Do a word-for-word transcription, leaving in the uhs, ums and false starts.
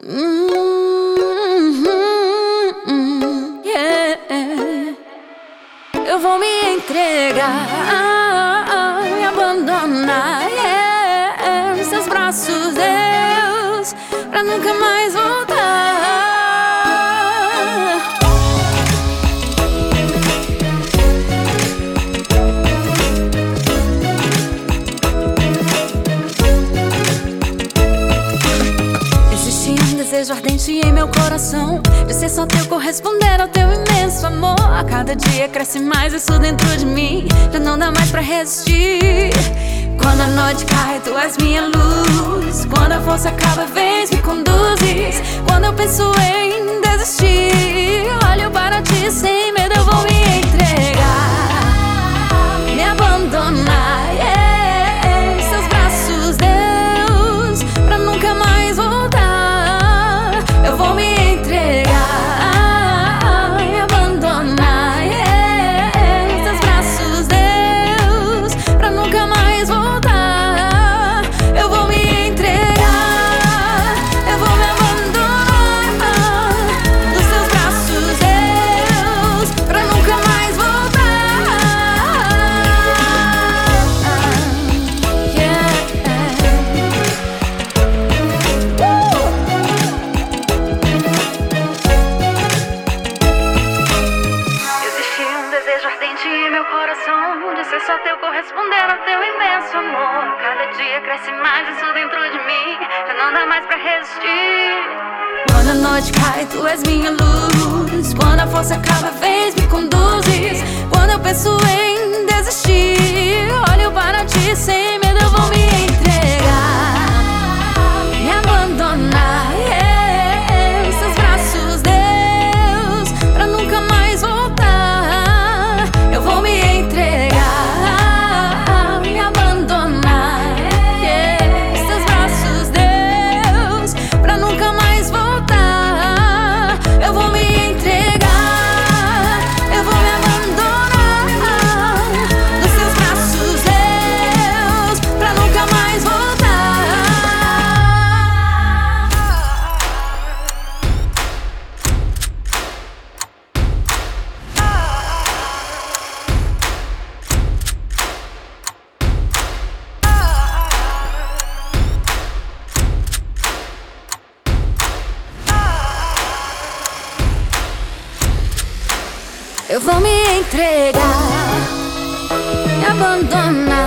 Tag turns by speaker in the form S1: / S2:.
S1: Hum, hum, yeah. Eu vou me entregar, me abandonar, yeah, nos seus braços, Deus, pra nunca mais voltar. Desejo ardente em meu coração de ser só teu, corresponder ao teu imenso amor. A cada dia cresce mais isso dentro de mim, já não dá mais pra resistir. Quando a noite cai, tu és minha luz. Quando a força acaba, vens, me conduzes. Quando eu penso em desistir, olho para ti, sem medo eu vou me entregar, me abandonar, yeah, em seus braços, Deus, pra nunca mais voltar. Eu vou me entregar, me abandonar, yeah, em seus braços, Deus, pra nunca mais voltar. Eu vou me entregar, eu vou me abandonar nos seus braços, Deus, pra nunca mais voltar. Yeah. Desejo ardente em meu coração de ser só teu, corresponder ao teu imenso amor. Cada dia cresce mais isso dentro de mim, já não dá mais pra resistir. Quando a noite cai, tu és minha luz. Quando a força acaba, vens, me conduzes. Quando eu penso em desistir, olho para ti, sem medo eu vou me entregar, me abandonar, yeah, em seus braços, Deus, pra nunca mais voltar. Eu vou me entregar, me abandonar, yeah, em seus braços, Deus, pra nunca mais voltar. Eu vou me entregar, eu vou me abandonar nos seus braços, Deus, pra nunca mais voltar. Eu vou me entregar, me abandonar.